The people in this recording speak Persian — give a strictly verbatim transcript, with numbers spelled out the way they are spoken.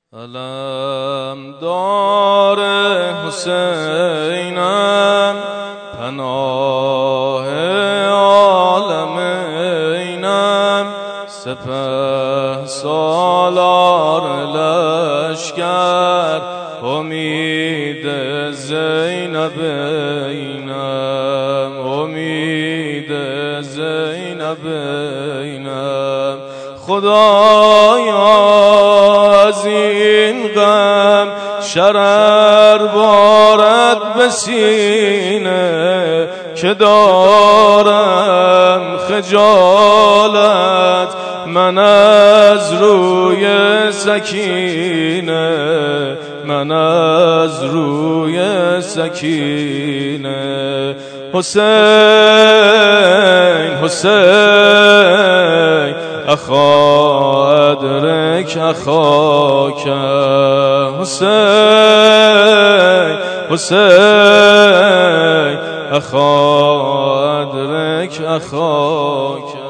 علم دار حسینم پناه عالمینم سپه سالار لشکر امید زینبینم امید زینبینم خدایا از این غم شرر بارد به سینه که دارم خجالت من از روی سکینه من از روی سکینه حسین حسین اخا ادرک اخاک حسین حسین اخا ادرک اخاک